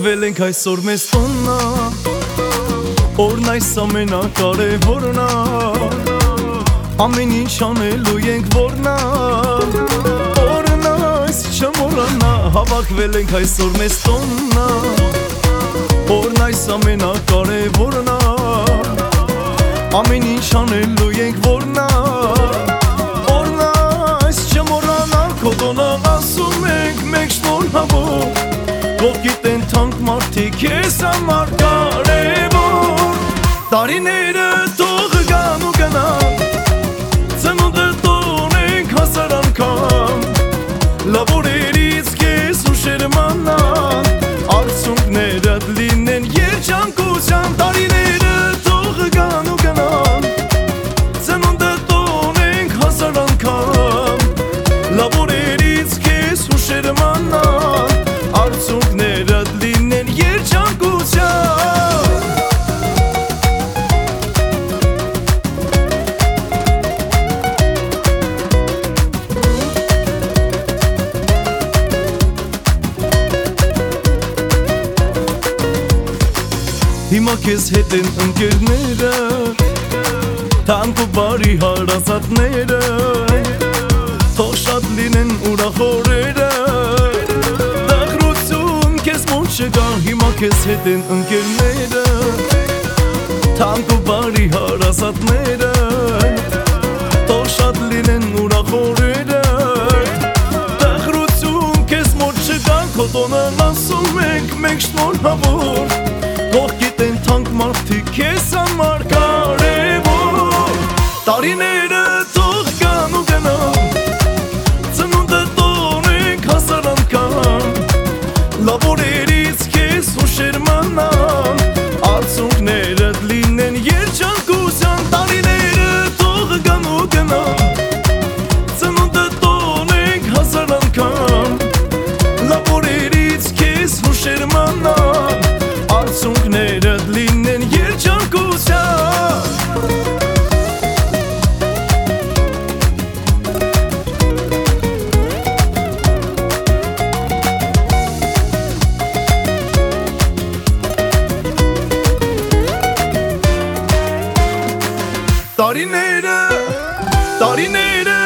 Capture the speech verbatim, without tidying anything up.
Հավաքվել ենք այսօր մեզ տոննա, օրն այս ամենակարևորն ա, ամեն ինչ անելու ենք որնա, օրն այս չմոռանա։ Հավաքվել ենք այսօր մեզ տոննա, օրն այս ամենակարևորն ա, ամեն ինչ անելու ենք որնա, օրն այս չմոռանա։ Քո տոնը ասում ենք մենք շնորհավոր, Ովքիդ են թանկ մարդիկ ես համար կարևոր, տարիները թող գան ու գնան, ծնունդը տոնենք հասար անգամ, լավ օրերից քեզ ուշեր մանան, արցունքներդ լինեն երջանկության, տարիները թող գան ու գնան, ծնունդը տոնենք հասար անգամ, լավ օրերից քեզ ուշեր մանան, արցունքներդ լինեն երջանկության։ Հիմա քեզ հետ են ընկերները, թանկ ու բարի հարազատները, թող շատ լինեն ուրախ օրերը, չկա, հիմա քեզ հետ են ընկերները, թանկ ու բարի հարազատները, թող շատ լինեն ուրախ օրերը, տխրություն քեզ մոտ չկա, քո տոնը ասում ենք մենք շնորհավոր, կողքիդ են թանկ մարդիկ քեզ համար կարևոր, տարիները թող գան ու գնան, ծնունդը տոնենք հասար անգամ, լավ օրերից քեզ ուշեր մանան, արցունքներդ լինեն երջանկության, տարիները թող գան ու գնան, ծնունդը տոնենք հասար անգամ, լավ օրերից քեզ ուշեր մանան, արցունքներդ լինեն երջանկության։ Տարիները, տարիները